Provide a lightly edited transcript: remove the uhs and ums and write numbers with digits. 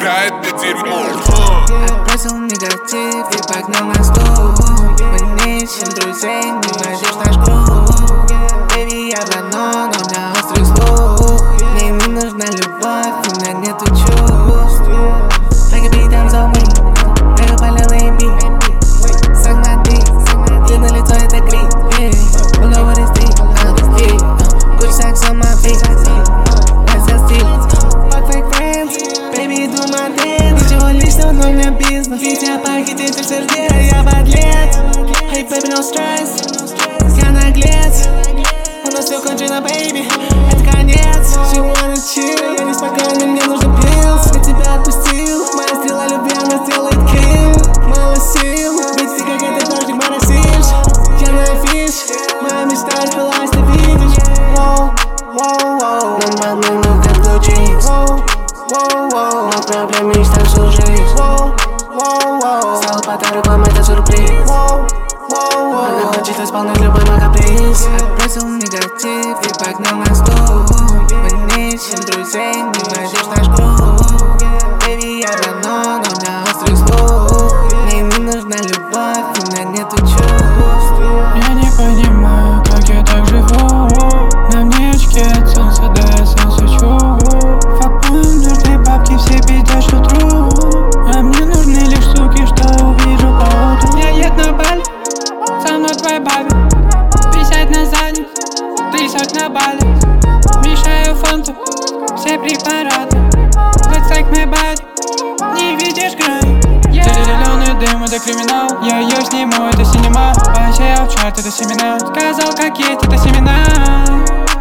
играет на дерьмо. Отбросил негатив и погнал на стол. Мы ищем друзей, не найдешь наш круг. Baby, я давно, но у меня острый слух. Мне не нужна любовь, у меня нету чувств. Like a beat down on me, like a палил AB. Согнати, ты на лицо это крик. All over this beat, Gucci socks on my feet. That's the steel. Fuck fake friends, baby, do my dance. Ничего личного, но у меня бизнес. Ведь я похититель сердец, я подлец. Hey baby, no stress, я наглец. У нас все кончено, baby, это конец. She wanna chill, я неспокойный, мне нужен пилс. Я тебя отпустил, моя стрела любви, она сделает kill. Мало сил, ведь ты как этот дождик моросишь. Я на афиш, моя мечта сбылась, ты видишь. Воу, воу, воу, нам волнует как лучись. Воу, воу, воу, но проблем мечта всю жизнь. Воу, воу, воу, стал подарком, это сюрприз. Воу, воу, воу, она хочет исполнить любой мой каприз. Отбросил негатив и погнал на стол. Мы не ищем друзей, не найдешь наш круг. Baby, я давно, но у меня острый слух. Мне не нужна любовь, у меня нету чувств. Я не понимаю, как я так живу. На мне очки от солнца, да я сам свечу. Факбоем нужны бабки, все пиздят, что true. А мне нужны лишь суки, что увижу поутру. Я еду на Бали, со мной твоя баби. Присядь на задницу, ты сок на Бали. Мешаю фанту, все препараты. Let's take my body, не видишь грани. Зеленый дым, это криминал. Я ее сниму, это синема. Посеял чарт, это семена. Сказал, какие это семена.